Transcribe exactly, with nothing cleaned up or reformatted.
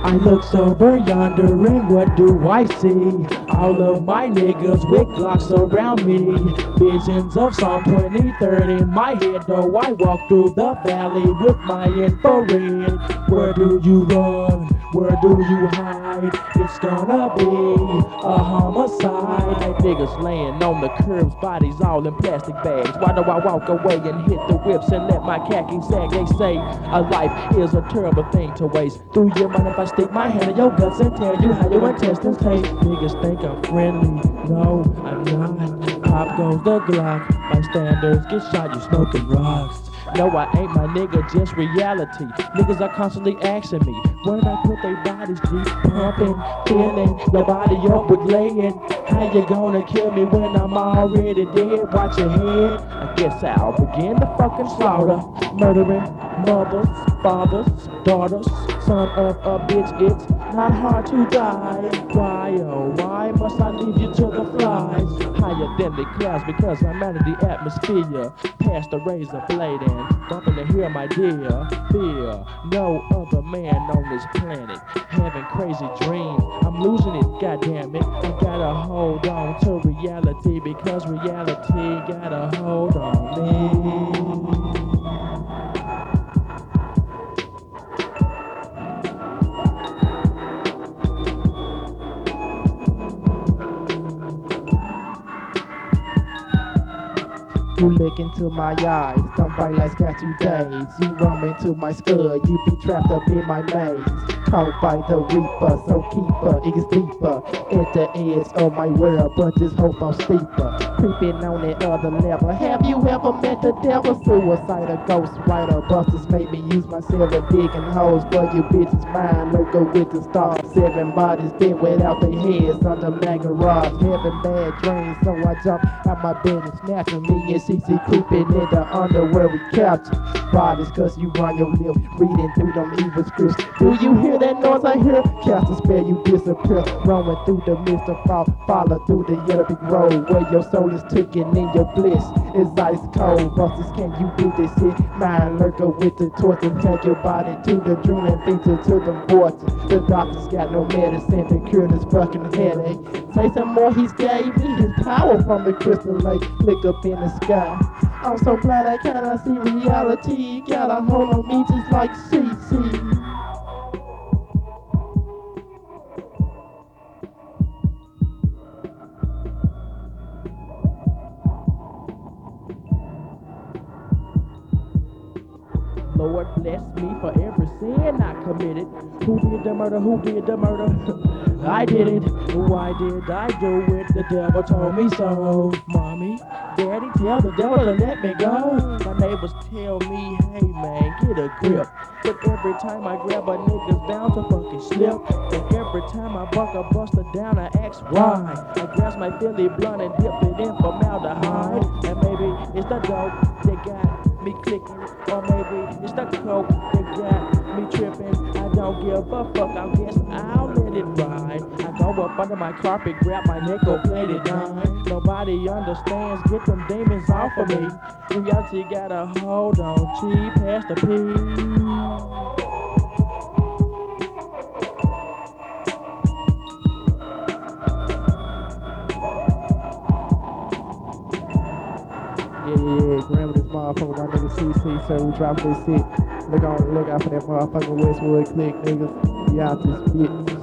I look sober yonder and what do I see? All of my niggas with Glocks around me. Visions of Psalm twenty-third in my head, though I walk through the valley with my infrared. Where do you run? Where do you hide? It's gonna be a homicide. Like niggas laying on the curbs, bodies all in plastic bags. Why do I walk away and hit the whips and let my khaki sag? They say a life is a terrible thing to waste. Do you mind if I stick my hand in your guts and tell you how your intestines taste? Niggas think I'm friendly, no, I'm not. Pop goes the Glock, bystanders get shot, you smoking rocks. No, I ain't my nigga, just reality. Niggas are constantly asking me, where did I put their bodies, G? Pumping, filling your body up with laying. How you gonna kill me when I'm already dead? Watch your head. I guess I'll begin the fucking slaughter. Murdering mothers, fathers, daughters, son of a bitch. It's not hard to die. Why, oh, why must I leave you to the flies? Higher than the clouds because I'm out of the atmosphere. Past the razor blade and bumping the hill, my dear. Fear no other man on this planet. Having crazy dreams, I'm losing it, goddammit. I gotta hold on to reality because reality got a hold on me. You look into my eyes, some bright lights got you dazed. You roam into my skull, you be trapped up in my maze. Caught by the reaper, so keeper, it gets deeper at the edge of my world, but just hope I'm steeper. Creeping on that other level. Have you ever met the devil? Suicidal ghost writer busters made me use myself and digging holes for you bitches' mind. Logo with the stars, seven bodies dead without their heads under mega rods. Having bad dreams, so I jump out my bed and snatching me and C C creeping in the underwear we capture bodies cause you run your lip reading through them evil scripts. Do you hear that noise I hear? Cast a spell, you disappear. Roaming through the mist of fall, follow through the yellow brick road where your soul is taken in your bliss. It's ice cold. Busters, can you do this shit? Mind lurker with the torch and take your body to the dream and feed it to the vortex. The doctor's got no medicine to cure this fucking headache. Say some more, he's gave me his power from the crystal lake. Flick up in the sky. I'm so glad I cannot see reality. Got a hold on me just like C C. Lord bless me for every sin I committed. Who did the murder? Who did the murder? I did it. Why did I do it? The devil told me so. Mommy, daddy, tell the devil to let me go. My neighbors tell me, hey man, get a grip. But every time I grab a nigga's bound to fucking slip. And every time I buck a buster down, I ask why. I grab my Philly blunt and dip it in formaldehyde. And maybe it's the dope that got me clicking, or maybe it's the coke that got me tripping. I don't give a fuck, I guess I'll let it ride. I go up under my carpet, grab my nickel plated dime. Nobody understands, get them demons off of me. Reality got a hold on, cheap past the P. Yeah, yeah, yeah, grandma this motherfucker, my nigga C C, so we dropping this shit. Look on, look out for that motherfucking Westwood click, niggas. We out this bitch.